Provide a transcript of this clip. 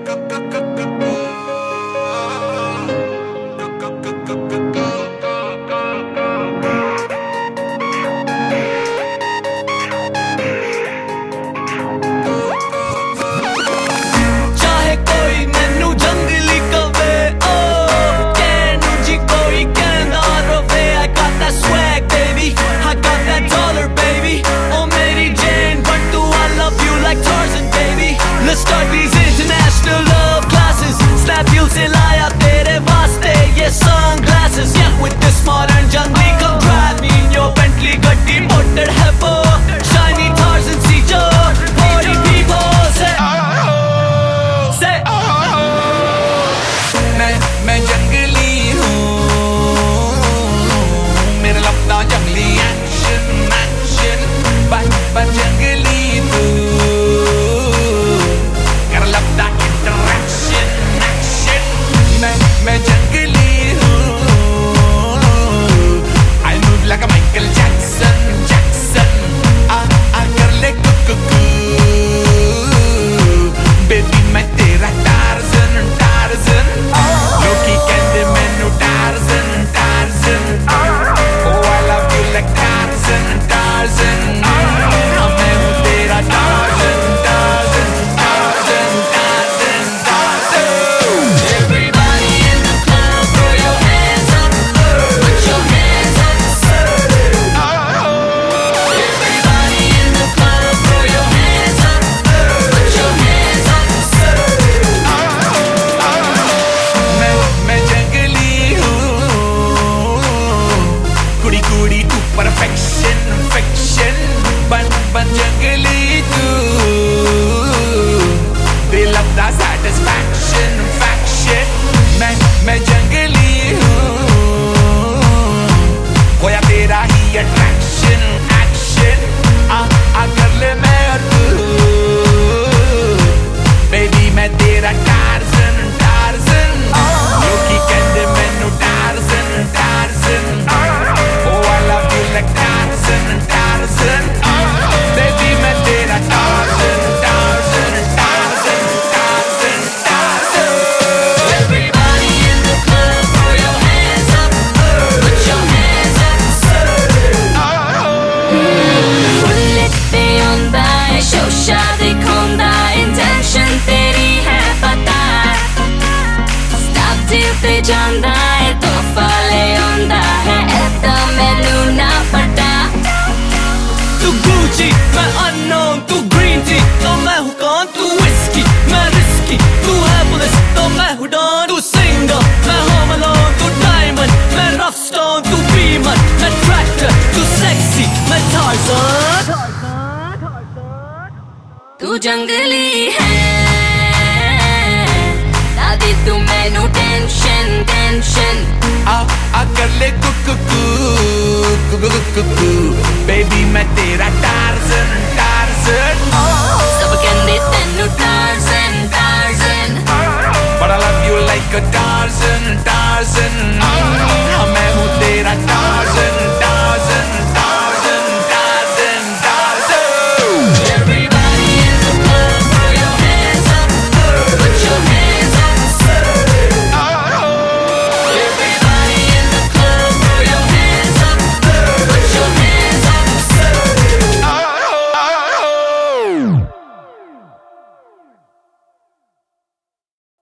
ਜਾਂਦਾ ਏ ਤੋਹਫਾ ਲੈ ਆਉਂਦਾ ਹੈ ਐਦਾਂ ਮੈਨੂੰ ਨਾ ਪਤਾ तू Gucci मैं unknown तू green tea तो मैं हूँ कौन तू whiskey मैं risky तू है पुलिस तो मैं हूँ डॉन तू singer मैं home alone तू diamond मैं rough stone तू beamer मैं tractor तू sexy मैं Tarzan तू जंगली है दादी तू मैनू टेंशन टेंशन आ कर ले कुकू बेबी मैं तेरा टार्ज़न टार्ज़न सब कहंदे तैनू